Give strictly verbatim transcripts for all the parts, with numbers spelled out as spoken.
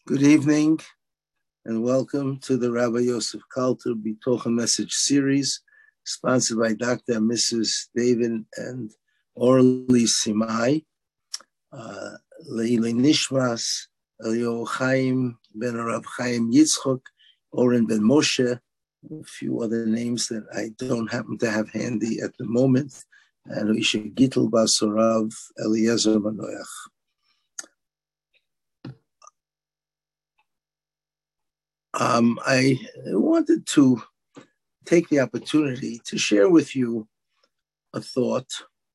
Good evening and welcome to the Rabbi Yosef Kalter Bitocha Message Series, sponsored by Doctor and Missus David and Orly Simai. Uh, Leili Nishmas, Elio Chaim Ben Rav Chaim Yitzchok, Oren Ben Moshe, a few other names that I don't happen to have handy at the moment, and Isha Gittel Basorav Eliezer Manoach. Um, I wanted to take the opportunity to share with you a thought,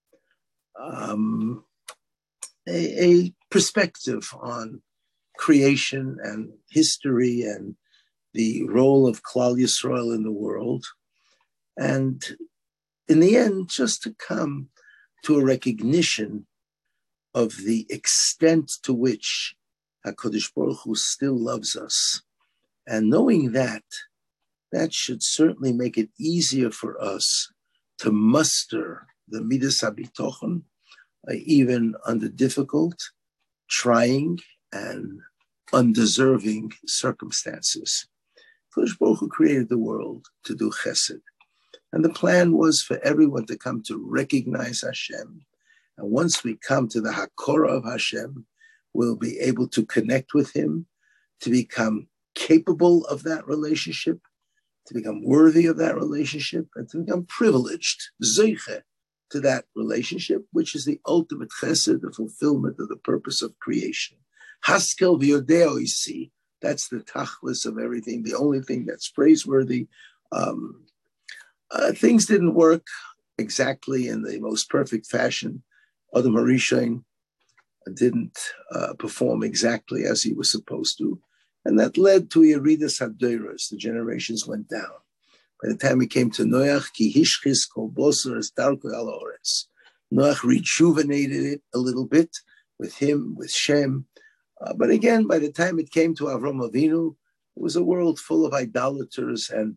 um, a, a perspective on creation and history and the role of Klal Yisrael in the world. And in the end, just to come to a recognition of the extent to which HaKadosh Baruch Hu still loves us. And knowing that, that should certainly make it easier for us to muster the Midas HaBitochon, uh, even under difficult, trying, and undeserving circumstances. Kadosh Baruch Hu created the world to do chesed. And the plan was for everyone to come to recognize Hashem. And once we come to the Hakorah of Hashem, we'll be able to connect with Him, to become capable of that relationship, to become worthy of that relationship, and to become privileged, zeiche, to that relationship, which is the ultimate chesed, the fulfillment of the purpose of creation. Haskel v'yodeo isi, that's the tachlis of everything, the only thing that's praiseworthy. Um, uh, things didn't work exactly in the most perfect fashion. Adam HaRishon didn't uh, perform exactly as he was supposed to. And that led to Yeridas HaDoros. The generations went down. By the time we came to Noach, Ki hishchis kol boser es darko al ha'oretz. Noach rejuvenated it a little bit with him, with Shem. Uh, but again, by the time it came to Avram Avinu, it was a world full of idolaters and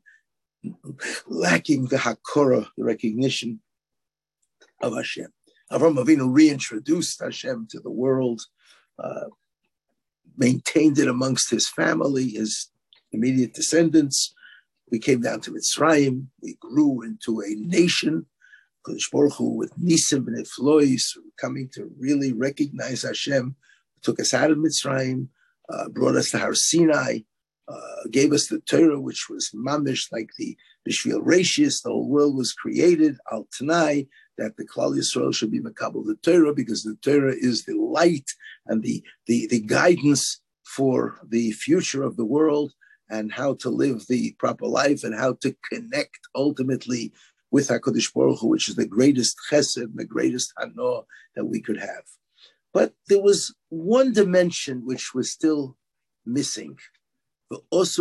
lacking the Hakorah, the recognition of Hashem. Avram Avinu reintroduced Hashem to the world, uh, maintained it amongst his family, his immediate descendants. We came down to Mitzrayim. We grew into a nation. Kadosh Baruch Hu, with Nisim and Eflois, coming to really recognize Hashem, took us out of Mitzrayim, uh, brought us to Har Sinai, uh, gave us the Torah, which was mamish like the Bishvil Rashis. The whole world was created, al Tanai, that the Klal Yisrael should be Makabel the Torah, because the Torah is the light and the, the, the guidance for the future of the world and how to live the proper life and how to connect ultimately with HaKadosh Baruch Hu, which is the greatest chesed, the greatest hanoah that we could have. But there was one dimension which was still missing. There was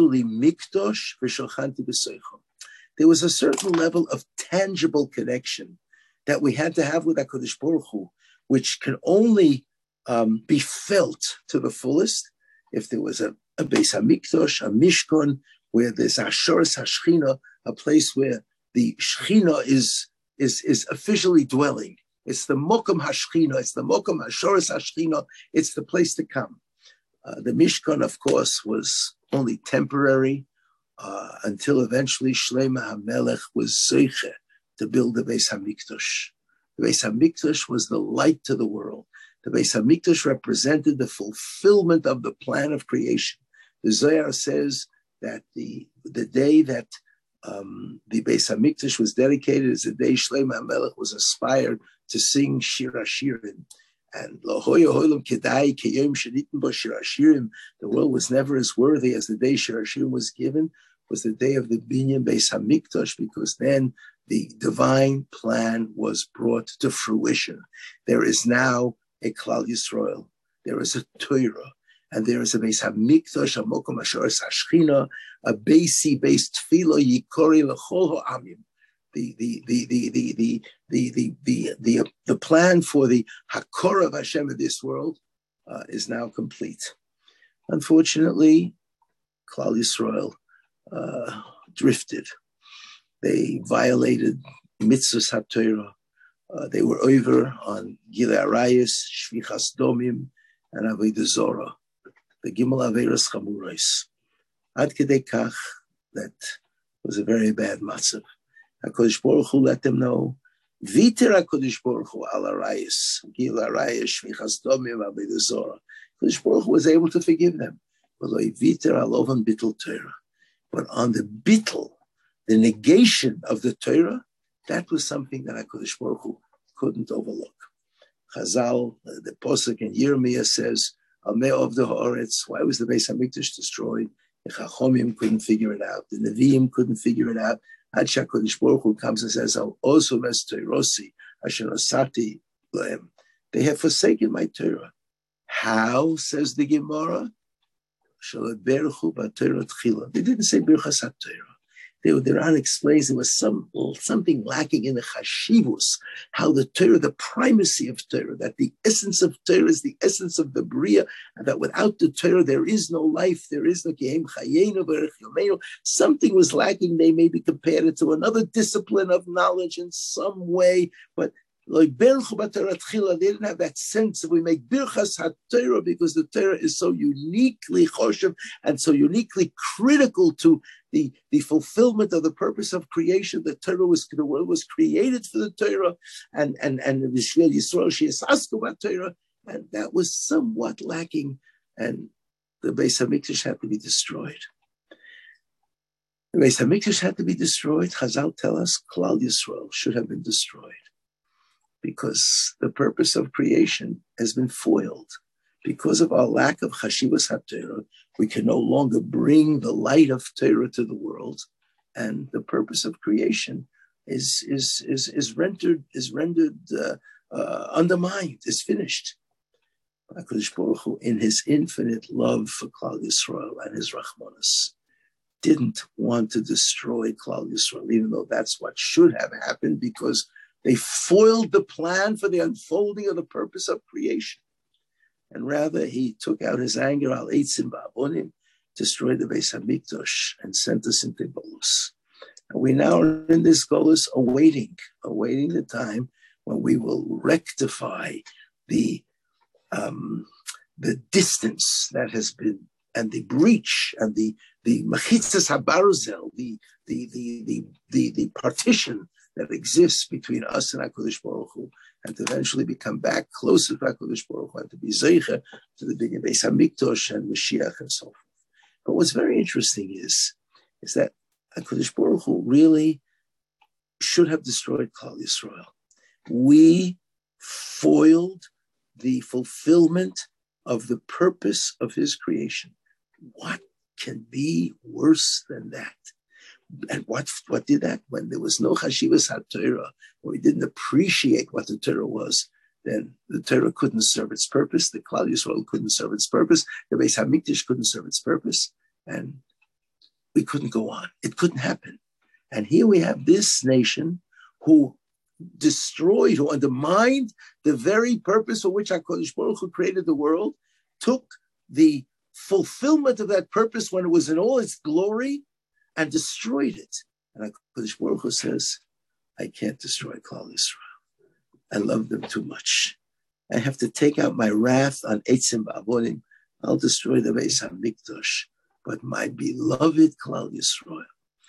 a certain level of tangible connection that we had to have with HaKadosh Baruch Hu, which can only um, be felt to the fullest if there was a, a Beis HaMikdash, a Mishkan, where there's Ashoras HaShechina, a place where the Shechina is, is, is officially dwelling. It's the Mokum HaShechina, it's the Mokum Ashoras HaShechina, it's the place to come. Uh, the Mishkan, of course, was only temporary uh, until eventually Shlomo HaMelech was Zeiche to build the Beis HaMikdash. The Beis HaMikdash was the light to the world. The Beis HaMikdash represented the fulfillment of the plan of creation. The Zohar says that the, the day that um, the Beis HaMikdash was dedicated is the day Shlomo HaMelech was inspired to sing Shir HaShirim. And Lo Hoya Holam Kedai Keyom Shenitin Bo Shir HaShirim, the world was never as worthy as the day Shir HaShirim was given, was the day of the Binyan Beis HaMikdash, because then the divine plan was brought to fruition. There is now a Klal Yisrael. There is a Torah. And there is a Beis HaMikdash, a Mokum Ashoras HaShechina, a Beisi-based Tefillah Yikori L'chol Ha'amim. The the the the the the the the the the, the plan for the Hakorah of Hashem of this world uh, is now complete. Unfortunately, Klal Yisrael uh, drifted. They violated mitzvahs HaTorah. Uh, they were over on Gilei Arayos, Shvichas Domim, and Avodah Zorah. the Gimel Averos Chamuros. Ad Kedei Kach, that was a very bad matzav. HaKadosh Baruch Hu let them know, Viter HaKadosh Baruch Hu al Arayis, Gil Arayis, Shvichas Domim, Avodah Zorah. HaKadosh Baruch Hu was able to forgive them. But Viter Alovan Bittul Torah. But on the bittul, the negation of the Torah, that was something that HaKadosh Baruch Hu couldn't overlook. Chazal, the Posuk in Yirmiyah says, Ameh of the Haaretz, why was the Beis HaMikdash destroyed? The Chachomim couldn't figure it out. The Nevi'im couldn't figure it out. Ad HaKadosh Baruch Hu comes and says, also mes Toirosi, asher nosati lahem. They have forsaken my Torah. How, says the Gemara? They didn't say Birchas HaTorah. The Ran explains there was some something lacking in the chashivus, how the Torah, the primacy of Torah, that the essence of Torah is the essence of the Bria, and that without the Torah there is no life, there is no Kehem Chayenu Berech Yomeinu. Something was lacking. They maybe compared it to another discipline of knowledge in some way, but like Berchu B'Torah Tchila, they didn't have that sense of we make Birchas HaTorah because the Torah is so uniquely choshev and so uniquely critical to the, the fulfillment of the purpose of creation. The Torah was the world was created for the Torah, and and and the Yisrael Yisrael She'esasku B'Torah, and that was somewhat lacking, and the Beis Hamikdash had to be destroyed. The Beis Hamikdash had to be destroyed. Chazal tell us Klal Yisrael should have been destroyed, because the purpose of creation has been foiled. Because of our lack of Chashivas HaTorah, we can no longer bring the light of Torah to the world, and the purpose of creation is is is is rendered is rendered uh, uh, undermined, is finished. HaKadosh Baruch Hu, in His infinite love for Klal Yisrael and His Rachmanis, didn't want to destroy Klal Yisrael, even though that's what should have happened, because they foiled the plan for the unfolding of the purpose of creation. And rather, He took out His anger, al eitzim ba'avonim, destroyed the Beis HaMikdash, and sent us into Golus. And we now are in this Golus awaiting, awaiting the time when we will rectify the, um, the distance that has been, and the breach, and the the machitzas habarzel, the the the the the, the partition that exists between us and HaKadosh Baruch Hu, and to eventually become back closer to HaKadosh Baruch Hu, and to be zeicher to the big Beis HaMikdash and Mashiach and so forth. But what's very interesting is, is that HaKadosh Baruch Hu really should have destroyed Klal Yisrael. We foiled the fulfillment of the purpose of His creation. What can be worse than that? And what, what did that? When there was no Chashivas HaTorah, when we didn't appreciate what the Torah was, then the Torah couldn't serve its purpose, the Klal Yisrael couldn't serve its purpose, the Beis HaMikdash couldn't serve its purpose, and we couldn't go on. It couldn't happen. And here we have this nation who destroyed, who undermined the very purpose for which HaKadosh Baruch Hu created the world, took the fulfillment of that purpose when it was in all its glory, and destroyed it. And HaKadosh Baruch Hu says, I can't destroy Klal Yisrael. I love them too much. I have to take out my wrath on Eitzim Ba'avonim. I'll destroy the Beis HaMikdash. But my beloved Klal Yisrael,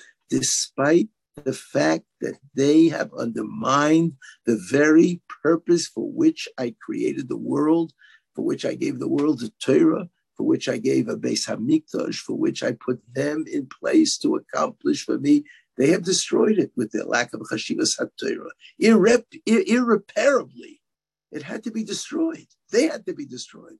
despite the fact that they have undermined the very purpose for which I created the world, for which I gave the world the Torah, for which I gave a Beis HaMikdash, for which I put them in place to accomplish for me, they have destroyed it with their lack of Chashivas HaTorah. Irrep- ir- irreparably, it had to be destroyed. They had to be destroyed.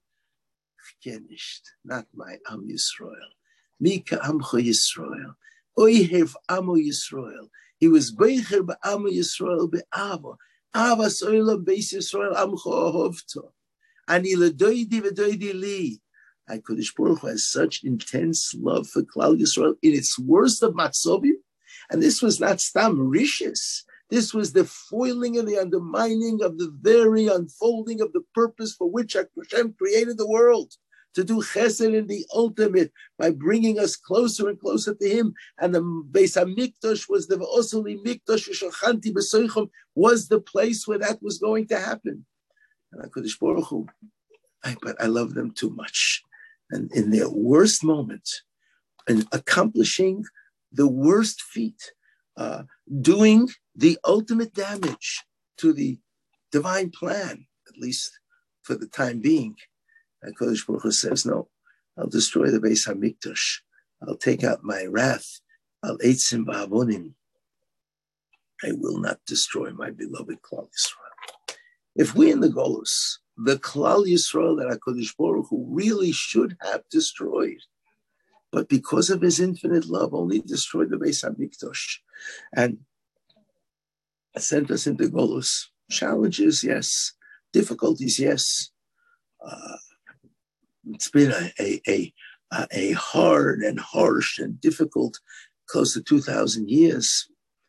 Finished, not my Am Yisrael. Mika Amcha Yisrael. Oihev Amo Yisrael. He was Beicher Ba'amo Yisrael Be'ava. Ava Soilam Beis Yisrael Amcha Ohovto. Ani Ledoidi Vedoidi Li. HaKadosh Baruch Hu has such intense love for Klal Yisrael in its worst of matzovim, and this was not stam rishis. This was the foiling and the undermining of the very unfolding of the purpose for which Hashem created the world, to do chesed in the ultimate by bringing us closer and closer to Him. And the Beis HaMikdash was the Osoli Mikdash Shachanti B'Soichom, was the place where that was going to happen. And HaKadosh Baruch Hu, I, but I love them too much. and in their worst moment, and accomplishing the worst feat, uh, doing the ultimate damage to the divine plan, at least for the time being. And Kodesh Baruch Hu says, no, I'll destroy the Beis HaMikdash. I'll take out my wrath. Al eitzim va'avonim. I will not destroy my beloved Klal Yisrael. If we in the Golus, the Klal Yisrael that HaKadosh Baruch Hu really should have destroyed, but because of his infinite love, only destroyed the Beis HaMikdash and sent us into Golus. Challenges, yes. Difficulties, yes. Uh, it's been a, a, a, a hard and harsh and difficult close to two thousand years.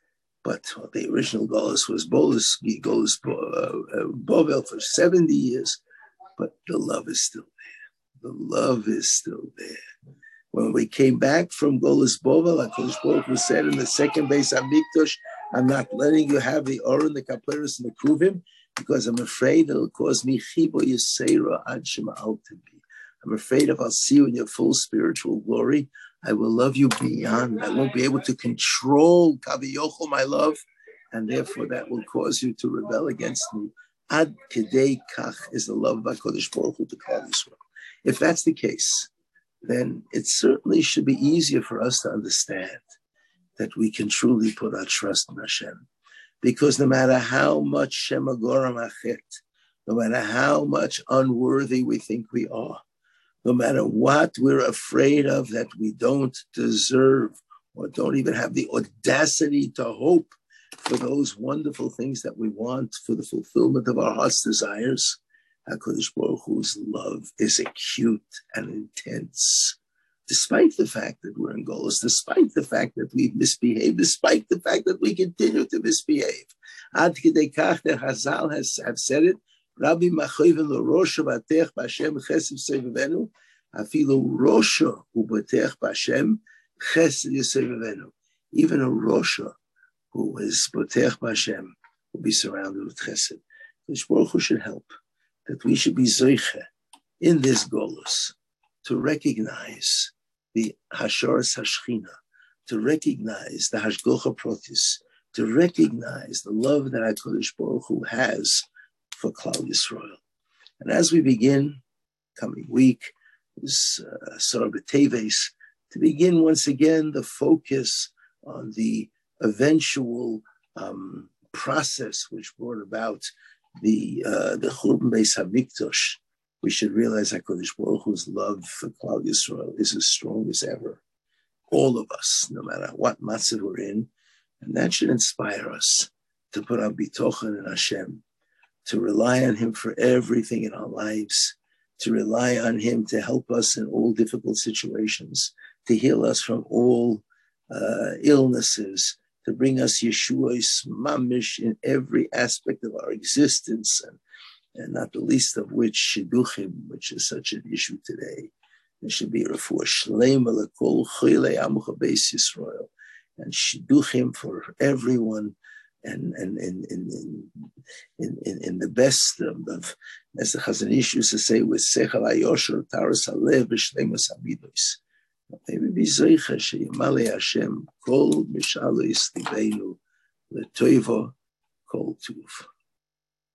But well, the original Golus was Bolus, Golus uh, uh, Bovel for seventy years. But the love is still there. The love is still there. When we came back from Golus Bovel, HaKadosh Baruch Hu said in the second Beis HaMikdash, I'm not letting you have the Oren, the Kaperos, and the Kruvim, because I'm afraid it'll cause me chibo yisera ad shema al tebi. I'm afraid if I'll see you in your full spiritual glory, I will love you beyond. I won't be able to control kaviyochel, my love, and therefore that will cause you to rebel against me. Ad kedei kach is the love of HaKadosh Baruch Hu to Klal Yisrael. If that's the case, then it certainly should be easier for us to understand that we can truly put our trust in Hashem. Because no matter how much Shema Goram Achet, no matter how much unworthy we think we are, no matter what we're afraid of that we don't deserve or don't even have the audacity to hope for those wonderful things that we want for the fulfillment of our heart's desires, HaKadosh Baruch Hu's love is acute and intense. Despite the fact that we're in Golus, despite the fact that we've misbehaved, despite the fact that we continue to misbehave. Ad kidei kach, the Chazal has have said it, Rabbi Machoven lo Rosha Batech B'Hashem Chesed Yisevivenu, Afilu Rosha U'Batech B'Hashem Chesed Yisevivenu. Even a Rosha who is Batech B'Hashem will be surrounded with Chesed. This Baruch Hu should help, that we should be Zoiche in this Golus to recognize the Hasharas Hashchina, to recognize the Hashgocha Protis, to recognize the love that HaKadosh Baruch Hu has for Klal Yisrael. And as we begin coming week, this uh, Sar B'Teves, to begin once again the focus on the eventual um, process which brought about the uh, the Churban Beis HaMikdash, we should realize that HaKadosh Baruch Hu's love for Klal Yisrael is as strong as ever. All of us, no matter what matzah we're in, and that should inspire us to put our bitochen in Hashem, to rely on Him for everything in our lives, to rely on Him to help us in all difficult situations, to heal us from all uh, illnesses, to bring us Yeshua's mamish in every aspect of our existence, and, and not the least of which Shidduchim, which is such an issue today. There should be refuah shleima l'kol choilei amucha beis Yisrael, and Shidduchim for everyone, and and in in in in, in the best of, of, as the Chazon Ish used to say, with sechel hayosher taras halev b'shleimus hamidos. Maybe be zeicha sheyimalei Hashem kol mishalos libeinu letoivo kol tuv.